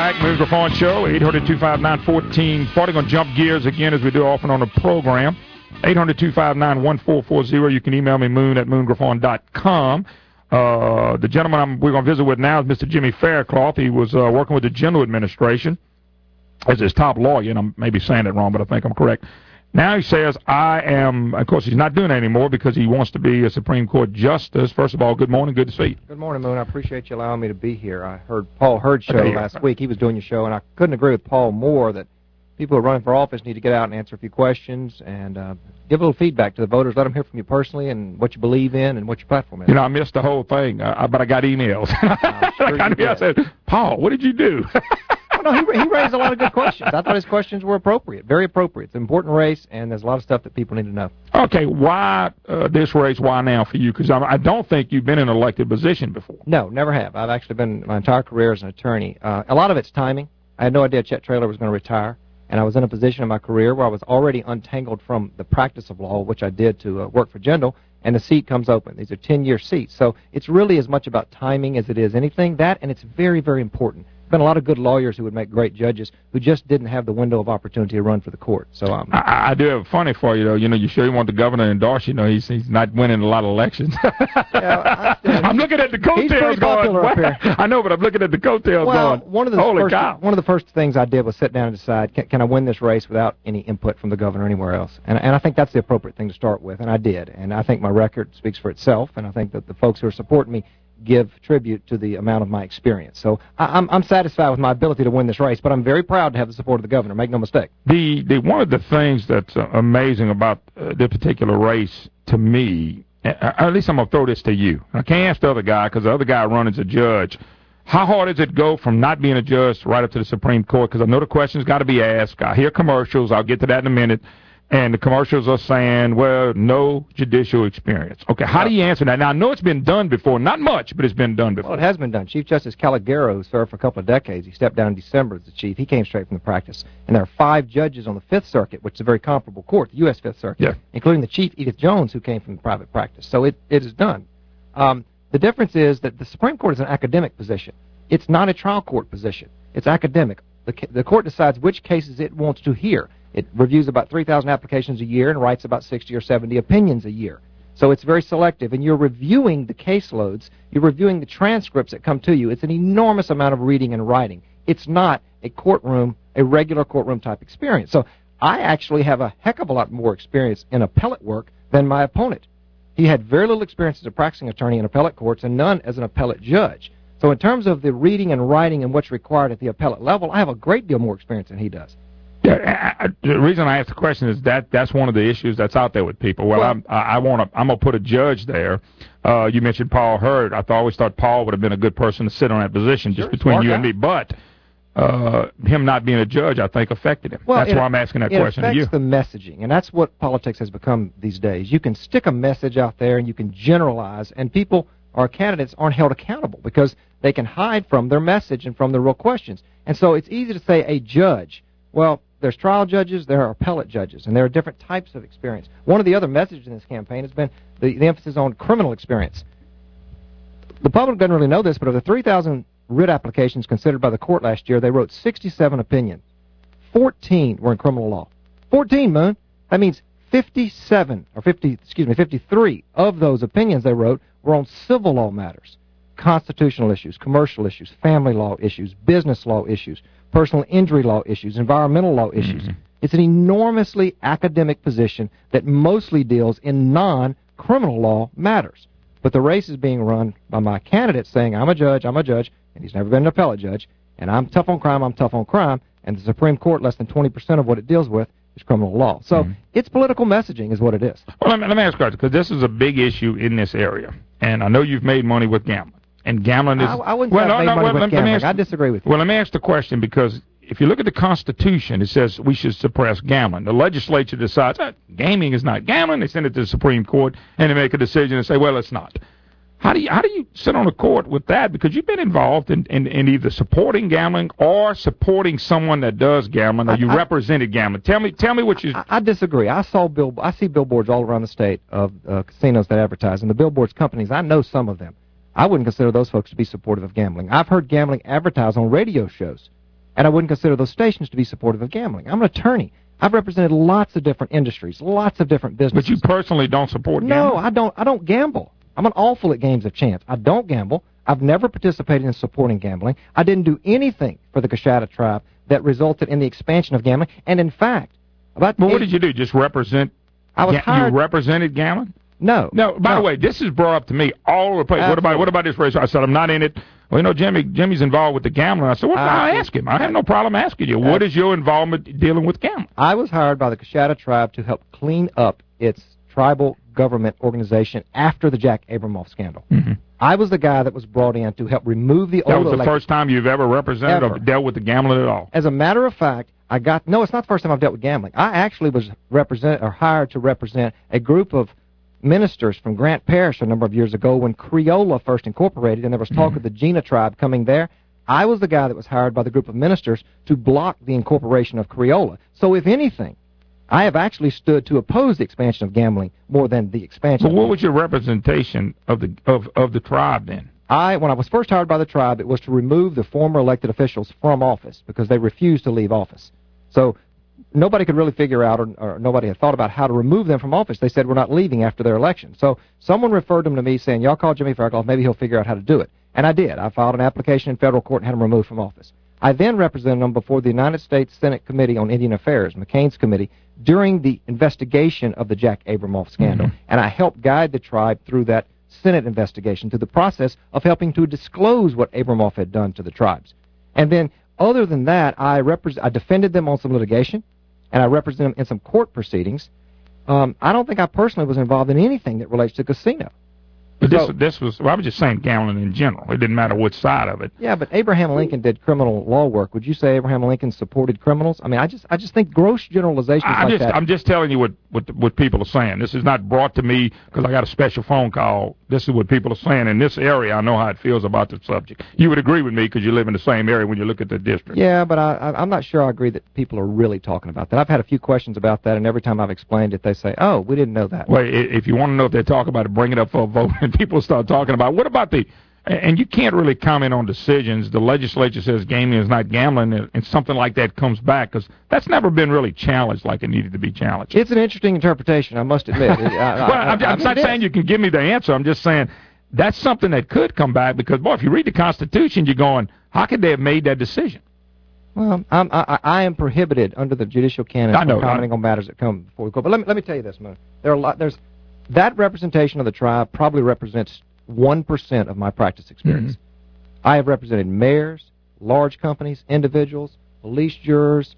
back. Moon Griffon Show, 800-259-1440. Going to jump gears again as we do often on the program. 800-259-1440. You can email me, moon@moongriffon.com. The gentleman we're going to visit with now is Mr. Jimmy Faircloth. He was working with the General Administration as his top lawyer, and I'm maybe saying it wrong, but I think I'm correct. Now he says, of course, he's not doing it anymore because he wants to be a Supreme Court justice. First of all, good morning. Good to see you. Good morning, Moon. I appreciate you allowing me to be here. I heard Paul Hurd's show last week. He was doing your show, and I couldn't agree with Paul more that people who are running for office need to get out and answer a few questions and give a little feedback to the voters. Let them hear from you personally and what you believe in and what your platform is. You know, I missed the whole thing, but I got emails. I said, Paul, what did you do? No, he raised a lot of good questions. I thought his questions were appropriate, very appropriate. It's an important race, and there's a lot of stuff that people need to know. Okay, why this race, why now for you? Because I don't think you've been in an elected position before. No, never have. I've actually been my entire career as an attorney. A lot of it's timing. I had no idea Chet Traylor was going to retire, and I was in a position in my career where I was already untangled from the practice of law, which I did to work for Jindal, and the seat comes open. These are 10-year seats. So it's really as much about timing as it is anything. That, and it's very, very important. Been a lot of good lawyers who would make great judges who just didn't have the window of opportunity to run for the court. So I do have a funny for you, though. You know, you sure you want the governor to endorse you. He's not winning a lot of elections. Yeah, I'm looking at the coattails going. I know, but I'm looking at the coattails going. Holy cow. One of the first things I did was sit down and decide, can I win this race without any input from the governor or anywhere else? And I think that's the appropriate thing to start with, and I did. And I think my record speaks for itself, and I think that the folks who are supporting me give tribute to the amount of my experience. So I'm satisfied with my ability to win this race, but I'm very proud to have the support of the governor. Make no mistake. One of the things that's amazing about this particular race to me, at least I'm going to throw this to you. I can't ask the other guy because the other guy running as a judge. How hard does it go from not being a judge right up to the Supreme Court? Because I know the questions got to be asked. I hear commercials. I'll get to that in a minute. And the commercials are saying, well, no judicial experience. Okay, how do you answer that? Now, I know it's been done before. Not much, but it's been done before. Well, it has been done. Chief Justice Calagaro, who served for a couple of decades, he stepped down in December as the chief. He came straight from the practice. And there are 5 judges on the Fifth Circuit, which is a very comparable court, the U.S. Fifth Circuit, including the Chief Edith Jones, who came from private practice. So it is done. The difference is that the Supreme Court is an academic position. It's not a trial court position. It's academic. The court decides which cases it wants to hear. It reviews about 3,000 applications a year and writes about 60 or 70 opinions a year. So it's very selective, and you're reviewing the caseloads. You're reviewing the transcripts that come to you. It's an enormous amount of reading and writing. It's not a courtroom, a regular courtroom type experience. So I actually have a heck of a lot more experience in appellate work than my opponent. He had very little experience as a practicing attorney in appellate courts and none as an appellate judge. So in terms of the reading and writing and what's required at the appellate level, I have a great deal more experience than he does. Yeah, the reason I asked the question is that's one of the issues that's out there with people. Well, I'm going to put a judge there. You mentioned Paul Hurd. I always thought Paul would have been a good person to sit on that position, just between you and me. But him not being a judge, I think, affected him. Well, that's why I'm asking that question to you. It affects the messaging, and that's what politics has become these days. You can stick a message out there, and you can generalize, and people or candidates aren't held accountable because they can hide from their message and from the real questions. And so it's easy to say a judge. Well, there's trial judges, there are appellate judges, and there are different types of experience. One of the other messages in this campaign has been the emphasis on criminal experience. The public doesn't really know this, but of the 3,000 writ applications considered by the court last year, they wrote 67 opinions. 14 were in criminal law. 14, Moon. That means 53 of those opinions they wrote were on civil law matters. Constitutional issues, commercial issues, family law issues, business law issues, personal injury law issues, environmental law issues. It's an enormously academic position that mostly deals in non-criminal law matters. But the race is being run by my candidate saying, I'm a judge, and he's never been an appellate judge, and I'm tough on crime, and the Supreme Court, less than 20% of what it deals with is criminal law. So it's political messaging is what it is. Well, let me ask you, because this is a big issue in this area, and I know you've made money with gambling. And gambling is... I wouldn't say I've made money with gambling. I disagree with you. Well, let me ask the question, because if you look at the Constitution, it says we should suppress gambling. The legislature decides gaming is not gambling. They send it to the Supreme Court, and they make a decision and say, well, it's not. How do you sit on a court with that? Because you've been involved in either supporting gambling or supporting someone that does gambling, or you represented gambling. Tell me what you... I disagree. I see billboards all around the state of casinos that advertise, and the billboards companies, I know some of them. I wouldn't consider those folks to be supportive of gambling. I've heard gambling advertised on radio shows. And I wouldn't consider those stations to be supportive of gambling. I'm an attorney. I've represented lots of different industries, lots of different businesses. But you personally don't support gambling? No, I don't gamble. I'm an awful at games of chance. I don't gamble. I've never participated in supporting gambling. I didn't do anything for the Coushatta tribe that resulted in the expansion of gambling. And in fact, what did you do? Just represent? I was hired. You represented gambling? No. No. By the way, this is brought up to me all the place. What about this race? I said I'm not in it. Well, you know, Jimmy's involved with the gambling. I said, well, I'll ask him. I have no problem asking you. What is your involvement dealing with gambling? I was hired by the Coushatta tribe to help clean up its tribal government organization after the Jack Abramoff scandal. I was the guy that was brought in to help remove the old. That was the first time you've ever represented or dealt with the gambling at all? As a matter of fact, no, it's not the first time I've dealt with gambling. I actually was hired to represent a group of ministers from Grant Parish a number of years ago when Creola first incorporated, and there was talk of the Gina tribe coming there. I was the guy that was hired by the group of ministers to block the incorporation of Creola. So if anything, I have actually stood to oppose the expansion of gambling more than the expansion. But what was your representation of the tribe then? When I was first hired by the tribe, it was to remove the former elected officials from office because they refused to leave office. So nobody could really figure out, or nobody had thought about how to remove them from office. They said, we're not leaving after their election. So someone referred them to me saying, y'all call Jimmy Faircloth, maybe he'll figure out how to do it. And I did. I filed an application in federal court and had them removed from office. I then represented them before the United States Senate Committee on Indian Affairs, McCain's committee, during the investigation of the Jack Abramoff scandal. And I helped guide the tribe through that Senate investigation, through the process of helping to disclose what Abramoff had done to the tribes. And then, other than that, I defended them on some litigation, and I represented them in some court proceedings. I don't think I personally was involved in anything that relates to casino. But well, I was just saying gambling in general. It didn't matter which side of it. Yeah, but Abraham Lincoln did criminal law work. Would you say Abraham Lincoln supported criminals? I mean, I just think gross generalizations like that. I'm just telling you what people are saying. This is not brought to me because I got a special phone call. This is what people are saying. In this area, I know how it feels about the subject. You would agree with me because you live in the same area when you look at the district. Yeah, but I'm not sure I agree that people are really talking about that. I've had a few questions about that, and every time I've explained it, they say, oh, we didn't know that. Well, if you want to know if they talk about it, bring it up for a vote, and people start talking about what about and you can't really comment on decisions. The legislature says gaming is not gambling, and something like that comes back, because that's never been really challenged like it needed to be challenged. It's an interesting interpretation, I must admit. I'm not saying you can give me the answer. I'm just saying that's something that could come back, because, boy, if you read the Constitution, you're going, how could they have made that decision? Well, I am prohibited under the judicial canon from commenting on matters that come before the court. But let me tell you this, man. That representation of the tribe probably represents 1% of my practice experience. I have represented mayors, large companies, individuals, police jurors,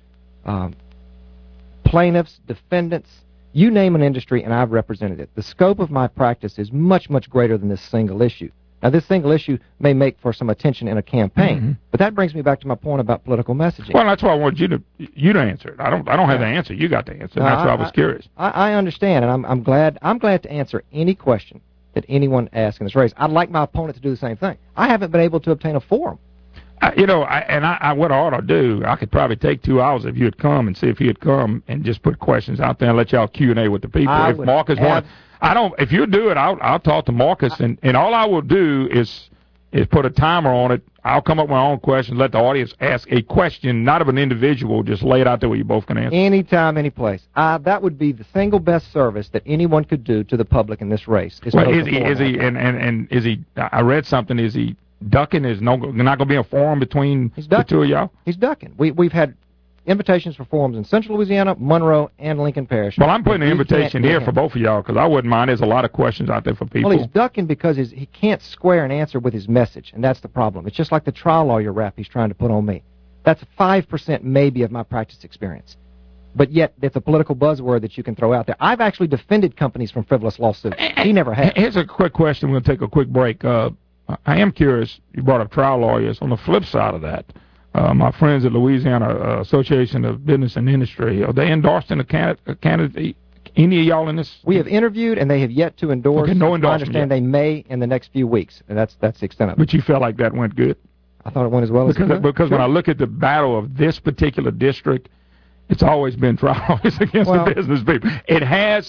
plaintiffs, defendants, you name an industry, and I've represented it. The scope of my practice is much, much greater than this single issue. Now, this single issue may make for some attention in a campaign, but that brings me back to my point about political messaging. Well, that's why I wanted you to answer it. I don't have the answer. You got the answer. That's why I was curious. I understand, and I'm glad to answer any question that anyone asks in this race. I'd like my opponent to do the same thing. I haven't been able to obtain a forum. What I ought to do, I could probably take 2 hours if you would come and see if he would come and just put questions out there and let y'all Q&A with the people. If Marcus wants, if you do it, I'll talk to Marcus, and all I will do is put a timer on it. I'll come up with my own questions, let the audience ask a question, not of an individual, just lay it out there where you both can answer. Anytime, any place. That would be the single best service that anyone could do to the public in this race. Well, is he, I read something, is he ducking? Is not going to be a forum between the two of y'all? He's ducking. We've had invitations for forums in Central Louisiana, Monroe, and Lincoln Parish. Well, I'm putting an invitation here for both of y'all, because I wouldn't mind. There's a lot of questions out there for people. Well, he's ducking because he can't square an answer with his message, and that's the problem. It's just like the trial lawyer rap he's trying to put on me. That's 5% maybe of my practice experience. But yet, it's a political buzzword that you can throw out there. I've actually defended companies from frivolous lawsuits. He never has. Here's a quick question. We're going to take a quick break. I am curious. You brought up trial lawyers. On the flip side of that, my friends at Louisiana Association of Business and Industry, are they endorsing a candidate? Any of y'all in this? We have interviewed, and they have yet to endorse. Okay, no endorsement. I understand they may in the next few weeks, and that's the extent of it. But you felt like that went good? I thought it went as well as it could. Because when I look at the battle of this particular district, it's always been trial lawyers against the business people. It has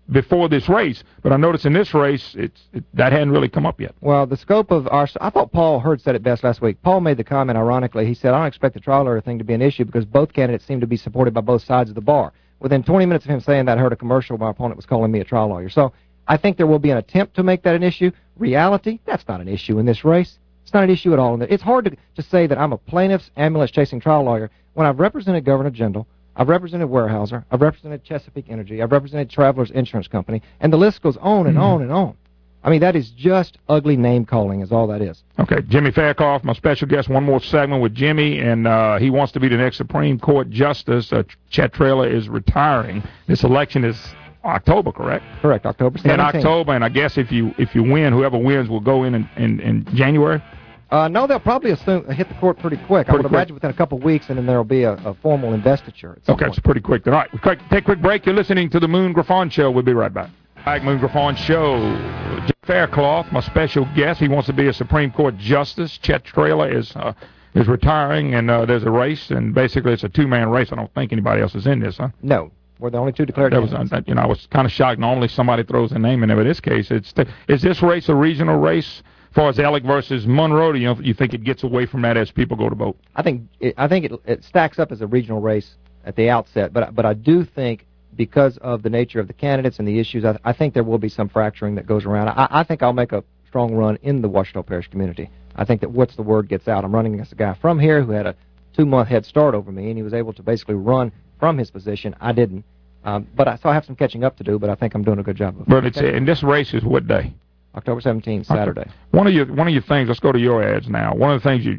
before this race, but I noticed in this race that hadn't really come up yet. Well, the scope of I thought Paul Hurd said it best last week. Paul made the comment, ironically. He said, I don't expect the trial lawyer thing to be an issue because both candidates seem to be supported by both sides of the bar. Within 20 minutes of him saying that, I heard a commercial. My opponent was calling me a trial lawyer. So I think there will be an attempt to make that an issue. Reality, that's not an issue in this race. It's not an issue at all. It's hard to say that I'm a plaintiff's ambulance-chasing trial lawyer when I've represented Governor Jindal, I've represented Weyerhaeuser, I've represented Chesapeake Energy, I've represented Travelers Insurance Company, and the list goes on and on and on. I mean, that is just ugly name-calling is all that is. Okay, Jimmy Faircloth, my special guest. One more segment with Jimmy, and he wants to be the next Supreme Court Justice. Chet Traylor is retiring. This election is October, correct? Correct, October 17th. In October, and I guess if you win, whoever wins will go in January? No, they'll probably hit the court pretty quick. I would imagine within a couple of weeks, and then there will be a formal investiture at some point. It's pretty quick. All right, take a quick break. You're listening to the Moon Griffon Show. We'll be right back. Moon Griffon Show. Jim Faircloth, my special guest. He wants to be a Supreme Court Justice. Chet Traylor is retiring, and there's a race, and basically it's a two-man race. I don't think anybody else is in this, huh? No. We're the only two declared candidates. I was kind of shocked. Normally somebody throws a name in there, but in this case, is this race a regional race? As far as Alec versus Monroe, do you think it gets away from that as people go to vote? I think it stacks up as a regional race at the outset, but I do think because of the nature of the candidates and the issues, I think there will be some fracturing that goes around. I think I'll make a strong run in the Ouachita Parish community. I think that once the word gets out, I'm running against a guy from here who had a 2-month head start over me, and he was able to basically run from his position. I didn't. So I have some catching up to do, but I think I'm doing a good job of it. But and this race is what day? October 17th, Saturday. Okay. One of your things, let's go to your ads now. One of the things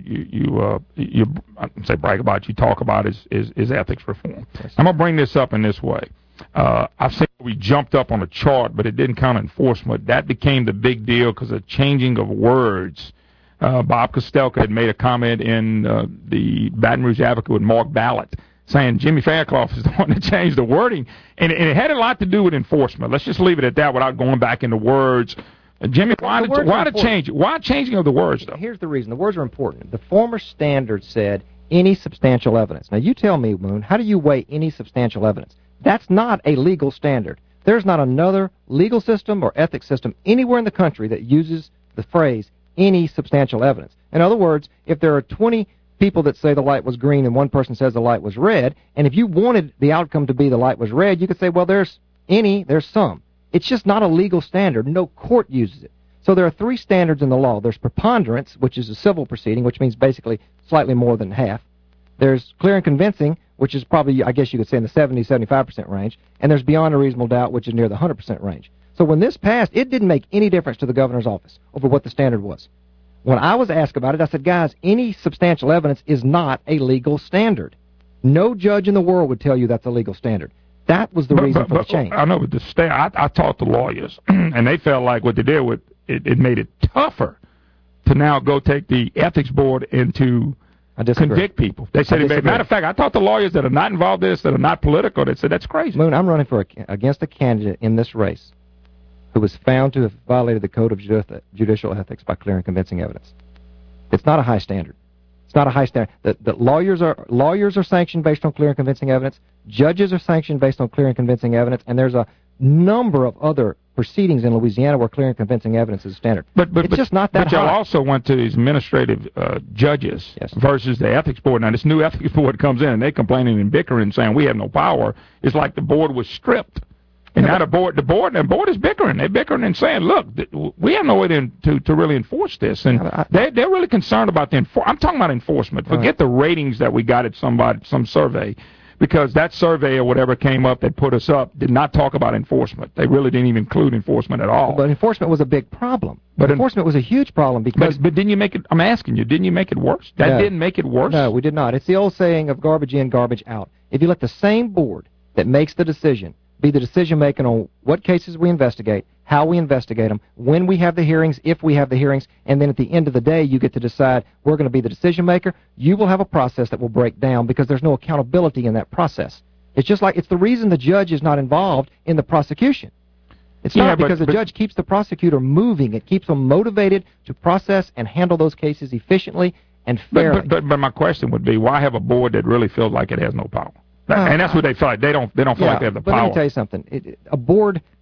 you I don't say brag about, you talk about is ethics reform. Yes. I'm going to bring this up in this way. I've seen we jumped up on a chart, but it didn't count enforcement. That became the big deal because of changing of words. Bob Kostelka had made a comment in the Baton Rouge Advocate with Mark Ballot saying Jimmy Faircloth is the one that changed the wording, and it had a lot to do with enforcement. Let's just leave it at that without going back into words. Jimmy, why the change? Why changing of the words, though? Here's the reason. The words are important. The former standard said any substantial evidence. Now, you tell me, Moon, how do you weigh any substantial evidence? That's not a legal standard. There's not another legal system or ethics system anywhere in the country that uses the phrase any substantial evidence. In other words, if there are 20 people that say the light was green and one person says the light was red, and if you wanted the outcome to be the light was red, you could say, well, there's some. It's just not a legal standard. No court uses it. So there are 3 standards in the law. There's preponderance, which is a civil proceeding, which means basically slightly more than half. There's clear and convincing, which is probably, I guess you could say, in the 70-75% range. And there's beyond a reasonable doubt, which is near the 100% range. So when this passed, it didn't make any difference to the governor's office over what the standard was. When I was asked about it, I said, guys, any substantial evidence is not a legal standard. No judge in the world would tell you that's a legal standard. That was the reason for the change. I know, but I talked to lawyers, and they felt like what they did with it made it tougher to now go take the ethics board and to convict people. They said, matter of fact, I talked to lawyers that are not involved in this, that are not political, that said that's crazy. Moon, I'm running against a candidate in this race who was found to have violated the Code of Judicial Ethics by clear and convincing evidence. It's not a high standard. It's not a high standard. The lawyers are sanctioned based on clear and convincing evidence. Judges are sanctioned based on clear and convincing evidence, and there's a number of other proceedings in Louisiana where clear and convincing evidence is standard. It's just not that high. But y'all also went to these administrative judges versus the ethics board. Now, this new ethics board comes in, and they're complaining and bickering, saying we have no power. It's like the board was stripped. And now the board is bickering. They're bickering and saying, look, we have no way to really enforce this. And they're really concerned about I'm talking about enforcement. Forget the ratings that we got at some survey, because that survey or whatever came up that put us up did not talk about enforcement. They really didn't even include enforcement at all. But enforcement was a big problem. But enforcement was a huge problem because... But didn't you make it... I'm asking you, didn't you make it worse? That didn't make it worse? No, we did not. It's the old saying of garbage in, garbage out. If you let the same board that makes the decision be the decision-making on what cases we investigate, how we investigate them, when we have the hearings, if we have the hearings, and then at the end of the day, you get to decide we're going to be the decision-maker, you will have a process that will break down because there's no accountability in that process. It's just like, it's the reason the judge is not involved in the prosecution. It's not because the judge keeps the prosecutor moving. It keeps them motivated to process and handle those cases efficiently and fairly. But my question would be, why have a board that really feels like it has no power? And that's what they feel like. They don't feel like they have the power. But let me tell you something. A board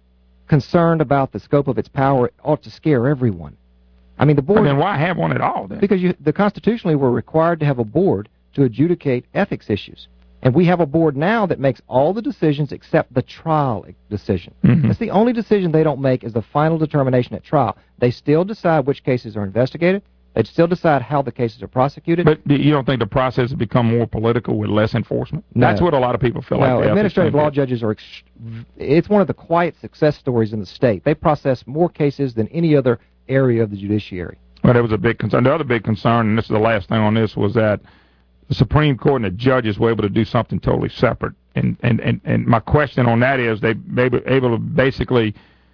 concerned about the scope of its power, it ought to scare everyone. I mean, the board... then why have one at all, then? Because constitutionally we're required to have a board to adjudicate ethics issues. And we have a board now that makes all the decisions except the trial decision. That's the only decision they don't make is the final determination at trial. They still decide which cases are investigated. They still decide how the cases are prosecuted. But you don't think the process has become more political with less enforcement? No. That's what a lot of people feel like. No, administrative law judges are... It's one of the quiet success stories in the state. They process more cases than any other area of the judiciary. Well, there was a big concern. The other big concern, and this is the last thing on this, was that the Supreme Court and the judges were able to do something totally separate. And my question on that is they were able to basically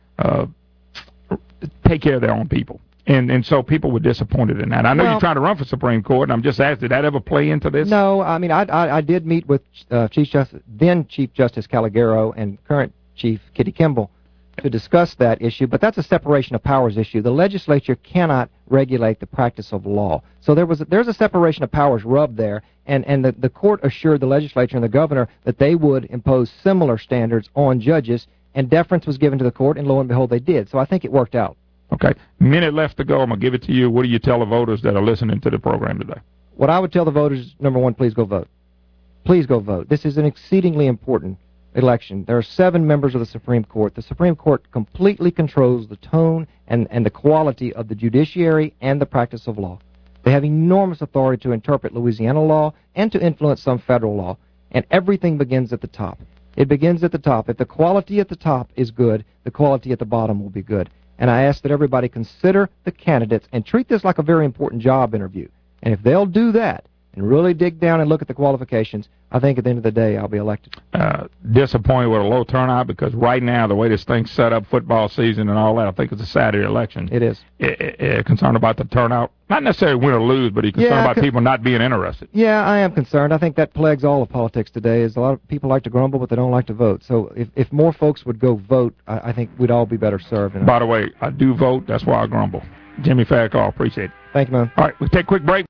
take care of their own people. And so people were disappointed in that. I know you're trying to run for Supreme Court, and I'm just asking, did that ever play into this? No, I mean, I did meet with then Chief Justice Calagaro and current Chief Kitty Kimball to discuss that issue, but that's a separation of powers issue. The legislature cannot regulate the practice of law. So there's a separation of powers rub there, and the court assured the legislature and the governor that they would impose similar standards on judges, and deference was given to the court, and lo and behold, they did. So I think it worked out. Okay. Minute left to go. I'm going to give it to you. What do you tell the voters that are listening to the program today? What I would tell the voters, number one, please go vote. Please go vote. This is an exceedingly important election. There are 7 members of the Supreme Court. The Supreme Court completely controls the tone and the quality of the judiciary and the practice of law. They have enormous authority to interpret Louisiana law and to influence some federal law. And everything begins at the top. It begins at the top. If the quality at the top is good, the quality at the bottom will be good. And I ask that everybody consider the candidates and treat this like a very important job interview. And if they'll do that and really dig down and look at the qualifications, I think at the end of the day I'll be elected. Disappointed with a low turnout because right now, the way this thing's set up, football season and all that, I think it's a Saturday election. It is. Concerned about the turnout? Not necessarily win or lose, but you're concerned about people not being interested. Yeah, I am concerned. I think that plagues all of politics today is a lot of people like to grumble, but they don't like to vote. So if more folks would go vote, I think we'd all be better served. By the way, I do vote. That's why I grumble. Jimmy Farrakhan, appreciate it. Thank you, man. All right, we'll take a quick break.